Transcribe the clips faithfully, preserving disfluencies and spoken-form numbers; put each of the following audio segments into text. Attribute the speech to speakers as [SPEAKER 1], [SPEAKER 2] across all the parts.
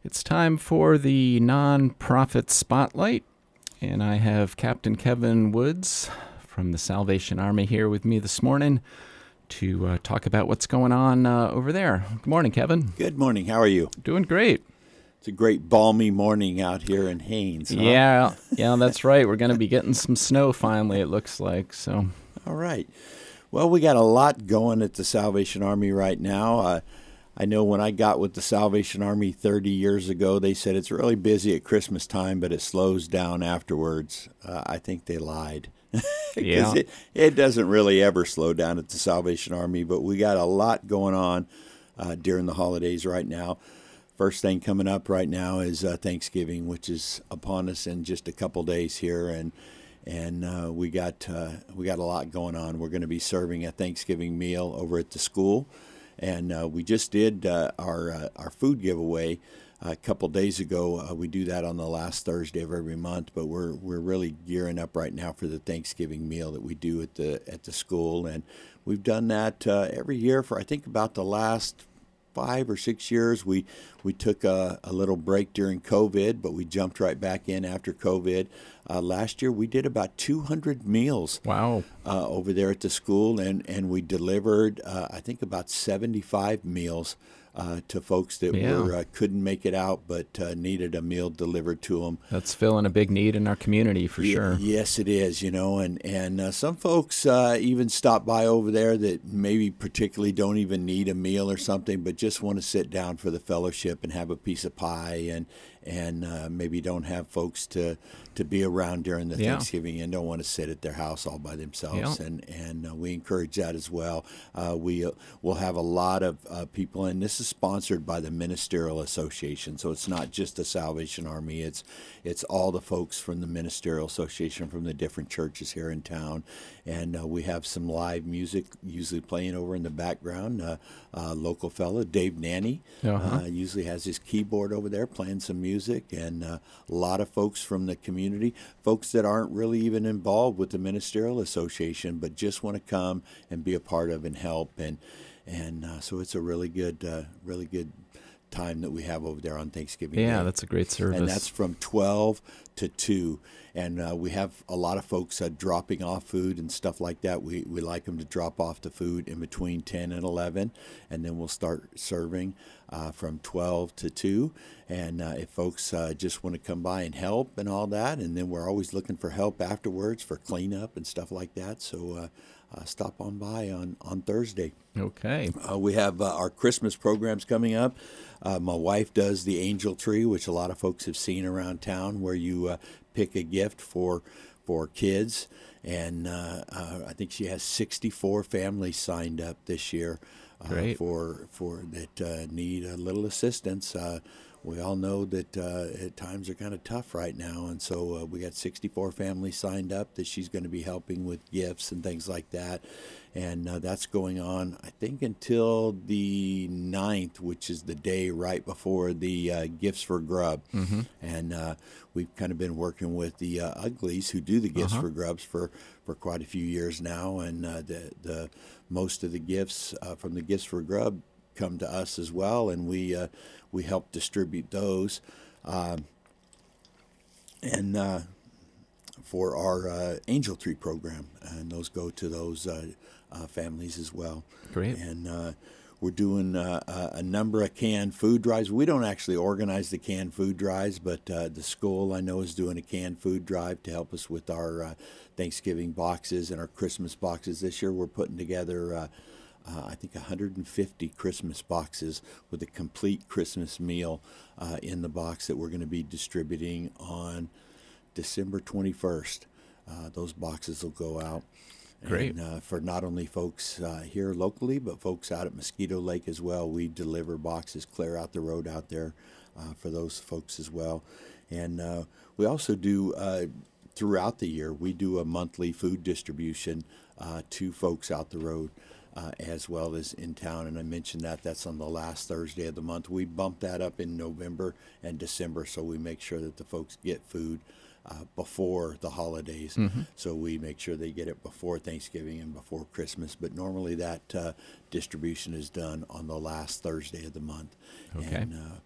[SPEAKER 1] It's time for the Nonprofit Spotlight, and I have Captain Kevin Woods from the Salvation Army here with me this morning to uh, talk about what's going on uh, over there. Good morning, Kevin.
[SPEAKER 2] Good morning. How are you?
[SPEAKER 1] Doing great.
[SPEAKER 2] It's a great balmy morning out here in Haines. Huh?
[SPEAKER 1] Yeah, yeah, that's right. We're going to be getting some snow finally, it looks like. So,
[SPEAKER 2] all right. Well, we got a lot going at the Salvation Army right now. Uh, I know when I got with the Salvation Army thirty years ago, they said it's really busy at Christmas time, but it slows down afterwards. Uh, I think they lied.
[SPEAKER 1] Yeah.
[SPEAKER 2] it, it doesn't really ever slow down at the Salvation Army, but we got a lot going on uh, during the holidays right now. First thing coming up right now is uh, Thanksgiving, which is upon us in just a couple days here, and and uh, we got uh, we got a lot going on. We're going to be serving a Thanksgiving meal over at the school. And uh, we just did uh, our uh, our food giveaway a couple days ago. Uh, we do that on the last Thursday of every month, but we're we're really gearing up right now for the Thanksgiving meal that we do at the at the school, and we've done that uh, every year for I think about the last five or six years. We we took a, a little break during COVID, but we jumped right back in after COVID. Uh, last year we did about two hundred meals.
[SPEAKER 1] Wow.
[SPEAKER 2] Uh, over there at the school, and, and we delivered uh, I think about seventy-five meals uh, to folks that
[SPEAKER 1] Yeah.
[SPEAKER 2] were uh, couldn't make it out but uh, needed a meal delivered to them.
[SPEAKER 1] That's filling a big need in our community for
[SPEAKER 2] Ye-
[SPEAKER 1] sure.
[SPEAKER 2] Yes, it is, you know, and, and uh, some folks uh, even stop by over there that maybe particularly don't even need a meal or something, but just want to sit down for the fellowship and have a piece of pie, and and uh, maybe don't have folks to, to be around during the
[SPEAKER 1] Yeah.
[SPEAKER 2] Thanksgiving and don't want to sit at their house all by themselves.
[SPEAKER 1] Yeah.
[SPEAKER 2] And, and uh, we encourage that as well. Uh, we uh, will have a lot of uh, people, and this is sponsored by the Ministerial Association, so it's not just the Salvation Army, it's it's all the folks from the Ministerial Association from the different churches here in town. And uh, we have some live music usually playing over in the background. Uh, uh, local fella, Dave Nanny,
[SPEAKER 1] Uh-huh.
[SPEAKER 2] uh, usually has his keyboard over there playing some music, and uh, a lot of folks from the community, folks that aren't really even involved with the Ministerial Association, but just want to come and be a part of and help. And and uh, so it's a really good, uh, really good time that we have over there on Thanksgiving
[SPEAKER 1] Yeah,
[SPEAKER 2] Day.
[SPEAKER 1] that's a great service.
[SPEAKER 2] And that's from twelve to two. And uh, we have a lot of folks uh, dropping off food and stuff like that. We we like them to drop off the food in between ten and eleven, and then we'll start serving uh, from twelve to two. And uh, if folks uh, just want to come by and help and all that, and then we're always looking for help afterwards for cleanup and stuff like that. So uh, uh, stop on by on, on Thursday.
[SPEAKER 1] Okay.
[SPEAKER 2] Uh, we have uh, our Christmas programs coming up. Uh, my wife does the angel tree, which a lot of folks have seen around town, where you uh, pick a gift for for kids. And uh, uh, I think she has sixty-four families signed up this year uh,
[SPEAKER 1] Great.
[SPEAKER 2] for for that uh, need a little assistance. Uh, we all know that uh, at times are kind of tough right now, and so uh, we got sixty-four families signed up that she's going to be helping with gifts and things like that. And uh, that's going on, I think, until the ninth, which is the day right before the uh, Gifts for Grub.
[SPEAKER 1] Mm-hmm.
[SPEAKER 2] And uh, we've kind of been working with the uh, Uglies, who do the Gifts
[SPEAKER 1] Uh-huh.
[SPEAKER 2] for Grubs for, for quite a few years now. And uh, the the most of the gifts uh, from the Gifts for Grub come to us as well, and we uh, we help distribute those. Um, and uh, for our uh, Angel Tree program, and those go to those uh, uh, families as well.
[SPEAKER 1] Great.
[SPEAKER 2] And uh, we're doing uh, a a number of canned food drives. We don't actually organize the canned food drives, but uh, the school, I know, is doing a canned food drive to help us with our uh, Thanksgiving boxes and our Christmas boxes. This year we're putting together, uh, uh, I think, one hundred fifty Christmas boxes with a complete Christmas meal uh, in the box that we're going to be distributing on December twenty-first. Uh, those boxes will go out.
[SPEAKER 1] Great.
[SPEAKER 2] And uh, for not only folks uh, here locally, but folks out at Mosquito Lake as well. We deliver boxes clear out the road out there uh, for those folks as well. And uh, we also do, uh, throughout the year, we do a monthly food distribution uh, to folks out the road uh, as well as in town. And I mentioned that that's on the last Thursday of the month. We bump that up in November and December, so we make sure that the folks get food Uh, before the holidays.
[SPEAKER 1] Mm-hmm.
[SPEAKER 2] So we make sure they get it before Thanksgiving and before Christmas. But normally that uh, distribution is done on the last Thursday of the month.
[SPEAKER 1] Okay.
[SPEAKER 2] And uh,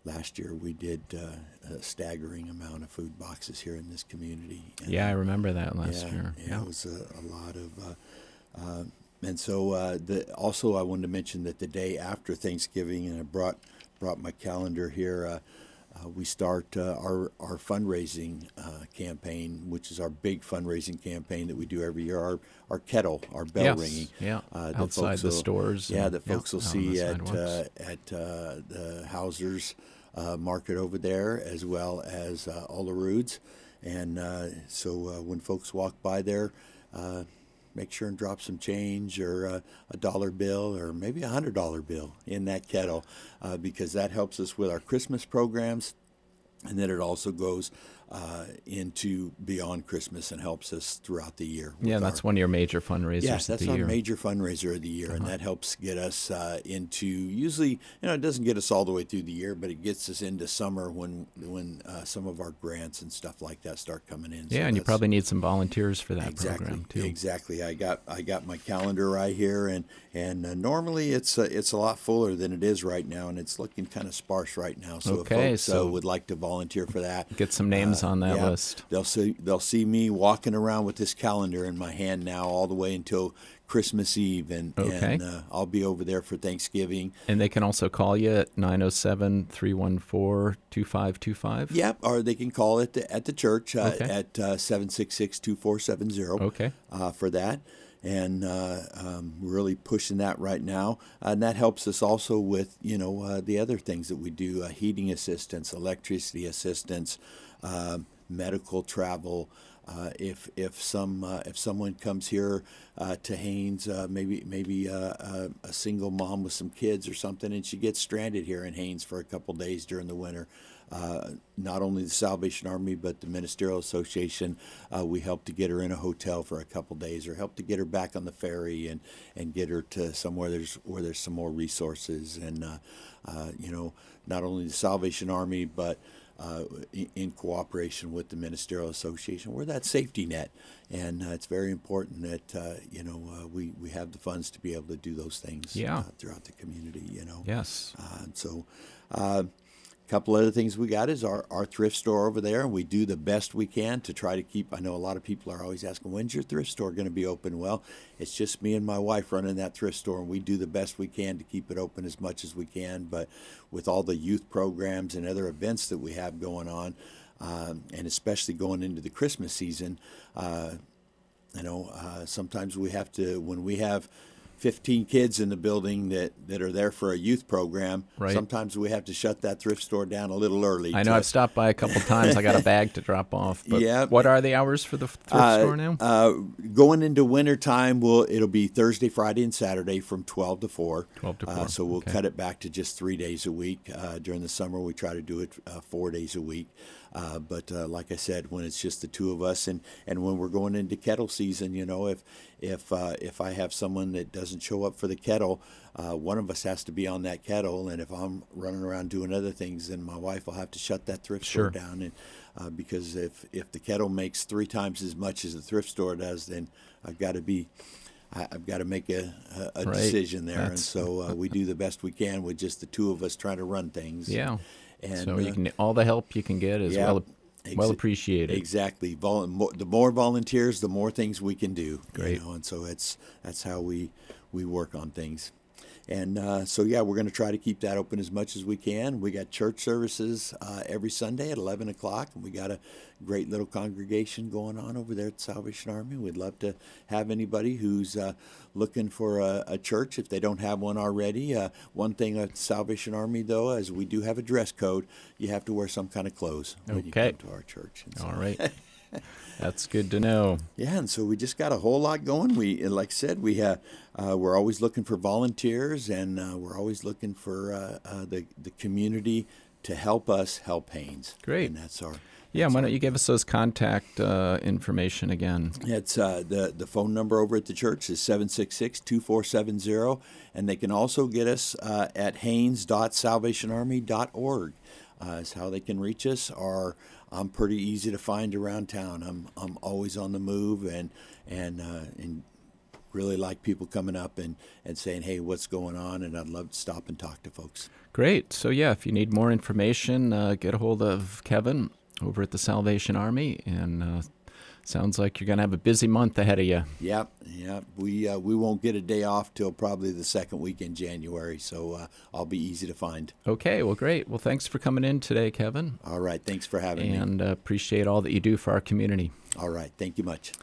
[SPEAKER 2] last year we did uh, a staggering amount of food boxes here in this community. And,
[SPEAKER 1] yeah, I remember that last
[SPEAKER 2] yeah,
[SPEAKER 1] year.
[SPEAKER 2] Yeah,
[SPEAKER 1] Yeah,
[SPEAKER 2] it was a, a lot of. Uh, uh, and so uh, the, also I wanted to mention that the day after Thanksgiving, and I brought brought my calendar here. Uh, Uh, we start uh, our our fundraising uh, campaign, which is our big fundraising campaign that we do every year. Our our kettle, our bell
[SPEAKER 1] yes,
[SPEAKER 2] ringing.
[SPEAKER 1] yeah,
[SPEAKER 2] uh,
[SPEAKER 1] outside the
[SPEAKER 2] will,
[SPEAKER 1] stores.
[SPEAKER 2] Yeah,
[SPEAKER 1] and,
[SPEAKER 2] that folks
[SPEAKER 1] yeah,
[SPEAKER 2] will
[SPEAKER 1] out on the
[SPEAKER 2] see at
[SPEAKER 1] sidewalks.
[SPEAKER 2] uh, at uh, the Hauser's uh, market over there, as well as uh, Olarude's. And uh, so uh, when folks walk by there, uh, make sure and drop some change or uh, a dollar bill or maybe a hundred dollar bill in that kettle, uh, because that helps us with our Christmas programs, and then it also goes uh, into beyond Christmas and helps us throughout the year.
[SPEAKER 1] Yeah, that's
[SPEAKER 2] our,
[SPEAKER 1] one of your major fundraisers
[SPEAKER 2] yeah,
[SPEAKER 1] of
[SPEAKER 2] that's
[SPEAKER 1] the
[SPEAKER 2] our
[SPEAKER 1] year.
[SPEAKER 2] major fundraiser of the year,
[SPEAKER 1] Uh-huh.
[SPEAKER 2] and that helps get us uh, into, usually, you know, it doesn't get us all the way through the year, but it gets us into summer when when uh, some of our grants and stuff like that start coming in.
[SPEAKER 1] Yeah,
[SPEAKER 2] So
[SPEAKER 1] and you
[SPEAKER 2] that's-
[SPEAKER 1] probably need some volunteers for that
[SPEAKER 2] Exactly.
[SPEAKER 1] program too.
[SPEAKER 2] Exactly. I got I got my calendar right here, and and uh, normally it's uh, it's a lot fuller than it is right now, and it's looking kind of sparse right now. So
[SPEAKER 1] Okay,
[SPEAKER 2] if folks
[SPEAKER 1] so-
[SPEAKER 2] uh, would like to volunteer for that,
[SPEAKER 1] Get some names
[SPEAKER 2] uh,
[SPEAKER 1] on that
[SPEAKER 2] yeah,
[SPEAKER 1] list.
[SPEAKER 2] They'll see they'll see me walking around with this calendar in my hand now all the way until Christmas Eve, and
[SPEAKER 1] Okay.
[SPEAKER 2] and uh, I'll be over there for Thanksgiving.
[SPEAKER 1] And they can also call you at nine oh seven, three one four, two five two five.
[SPEAKER 2] Yep, or they can call it at the church uh,
[SPEAKER 1] Okay.
[SPEAKER 2] at uh, seven six six, two four seven zero.
[SPEAKER 1] Okay.
[SPEAKER 2] Uh, for that, and uh, um, we're really pushing that right now, and that helps us also with you know uh, the other things that we do: uh, heating assistance, electricity assistance, um medical travel. Uh, if if some uh, if someone comes here uh, to Haines, uh, maybe maybe uh, uh, a single mom with some kids or something, and she gets stranded here in Haines for a couple days during the winter. Uh, not only the Salvation Army, but the Ministerial Association, uh, we help to get her in a hotel for a couple days, or help to get her back on the ferry and, and get her to somewhere there's where there's some more resources. And uh, uh, you know, not only the Salvation Army, but uh, in, in cooperation with the Ministerial Association, we're that safety net, and uh, it's very important that uh, you know uh, we we have the funds to be able to do those things
[SPEAKER 1] Yeah.
[SPEAKER 2] uh, throughout the community. You know.
[SPEAKER 1] Yes.
[SPEAKER 2] Uh, so. Uh, couple other things we got is our, our thrift store over there, and we do the best we can to try to keep. I know a lot of people are always asking, when's your thrift store going to be open? Well, it's just me and my wife running that thrift store, and we do the best we can to keep it open as much as we can. But with all the youth programs and other events that we have going on, um, and especially going into the Christmas season, uh, you know, uh, sometimes we have to, when we have fifteen kids in the building that, that are there for a youth program,
[SPEAKER 1] Right.
[SPEAKER 2] sometimes we have to shut that thrift store down a little early.
[SPEAKER 1] I know
[SPEAKER 2] to-
[SPEAKER 1] I've stopped by a couple times. I got a bag to drop off. But
[SPEAKER 2] Yeah.
[SPEAKER 1] what are the hours for the thrift
[SPEAKER 2] Uh,
[SPEAKER 1] store now?
[SPEAKER 2] Uh, going into winter time, we'll, it'll be Thursday, Friday, and Saturday from twelve to four.
[SPEAKER 1] twelve to
[SPEAKER 2] Uh,
[SPEAKER 1] four.
[SPEAKER 2] so we'll
[SPEAKER 1] Okay.
[SPEAKER 2] cut it back to just three days a week. Uh, during the summer, we try to do it uh, four days a week. Uh, but uh, like I said, when it's just the two of us, and, and when we're going into kettle season, you know, if if uh, if I have someone that doesn't show up for the kettle, uh, one of us has to be on that kettle. And if I'm running around doing other things, then my wife will have to shut that thrift
[SPEAKER 1] Sure.
[SPEAKER 2] store down. And uh, because if if the kettle makes three times as much as the thrift store does, then I've got to be I, I've got to make a, a, a
[SPEAKER 1] Right.
[SPEAKER 2] decision there. And
[SPEAKER 1] That's-
[SPEAKER 2] so uh, we do the best we can with just the two of us trying to run things.
[SPEAKER 1] Yeah.
[SPEAKER 2] And
[SPEAKER 1] so you
[SPEAKER 2] uh,
[SPEAKER 1] can all the help you can get is
[SPEAKER 2] yeah,
[SPEAKER 1] well well
[SPEAKER 2] exa-
[SPEAKER 1] appreciated.
[SPEAKER 2] Exactly. Vol- mo- the more volunteers, the more things we can do.
[SPEAKER 1] Great.
[SPEAKER 2] You know? And so it's that's how we we work on things. And uh, so yeah, we're going to try to keep that open as much as we can. We got church services uh, every Sunday at eleven o'clock, and we got a great little congregation going on over there at Salvation Army. We'd love to have anybody who's uh, looking for a, a church if they don't have one already. Uh, one thing at Salvation Army, though, is we do have a dress code. You have to wear some kind of clothes when you
[SPEAKER 1] Okay.
[SPEAKER 2] come to our church. And so-
[SPEAKER 1] All right. That's good to know.
[SPEAKER 2] Yeah, and so we just got a whole lot going. We, like I said, we have uh, we're always looking for volunteers, and uh, we're always looking for uh, uh, the the community to help us help Haines.
[SPEAKER 1] Great.
[SPEAKER 2] And that's our.
[SPEAKER 1] Yeah, why don't you give us those contact uh, information again?
[SPEAKER 2] It's uh, the the phone number over at the church is seven six six, two four seven zero, and they can also get us uh, at haines dot salvation army dot org. Uh, is how they can reach us. Or I'm pretty easy to find around town. I'm I'm always on the move, and and uh, and really like people coming up and, and saying, hey, what's going on? And I'd love to stop and talk to folks.
[SPEAKER 1] Great. So, yeah, if you need more information, uh, get a hold of Kevin over at the Salvation Army. And uh, sounds like you're going to have a busy month ahead of you.
[SPEAKER 2] Yep, yep. We uh, we won't get a day off till probably the second week in January, so uh, I'll be easy to find.
[SPEAKER 1] Okay, well, great. Well, thanks for coming in today, Kevin.
[SPEAKER 2] All right, thanks for having
[SPEAKER 1] and,
[SPEAKER 2] me.
[SPEAKER 1] And uh, appreciate all that you do for our community.
[SPEAKER 2] All right, thank you much.